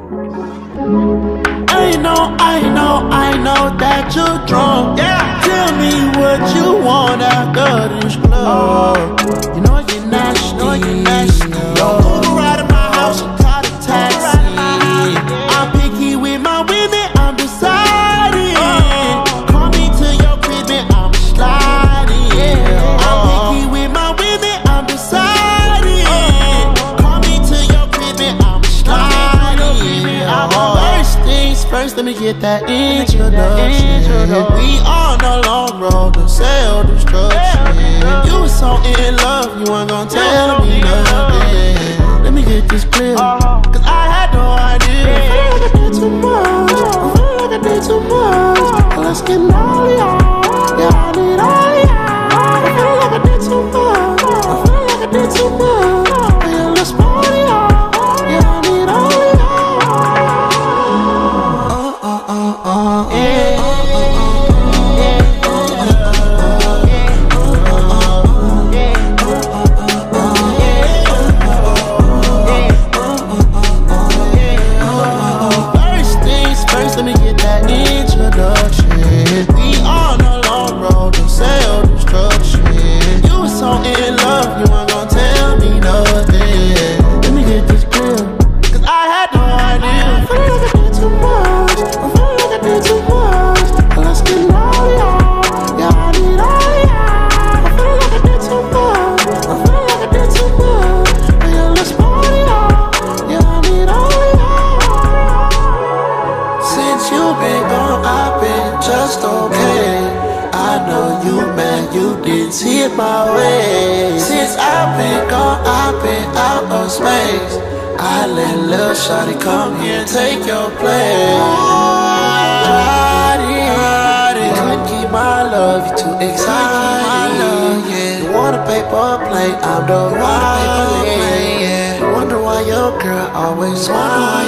I know that you're drunk. Yeah. Tell me what you want after this club. You know you're nasty. Don't move right in my house and call a taxi. I'm picky with my women, I'm deciding. Call me to your crib and I'm sliding. I'm picky with my women, I'm deciding. Call me to your crib and I'm sliding. First things first, let me get that introduction. We on a long road to self-destruction. You was so in love, you weren't gonna tell me nothing. Let me get this clear, cause I had no idea. I feel like I did too much, I feel like I did too much. Let's get all y'all, yeah, I need all y'all. I feel like I did too much, I feel like I did too much. Yeah, let's party y'all, yeah, I need all y'all. Let me get that introduction. We on a long road to self-destruction. You was so in love, you weren't gonna tell me nothing. Let me get this clear, cause I had no idea. I feel like I did too much, I feel like I did too much. Let's get all y'all, yeah, I need all y'all. I feel like I did too much, I feel like I did too much. Yeah, let's party y'all, yeah, I need all y'all. Since you been gone, I've been just okay. I know you mad, you didn't see it my way. Since I've been gone, I've been out of space. I let lil' shawty come here and take your place. Couldn't keep my love, you too excited. You want a paper plate, I'm the right. You wonder why your girl always wondering.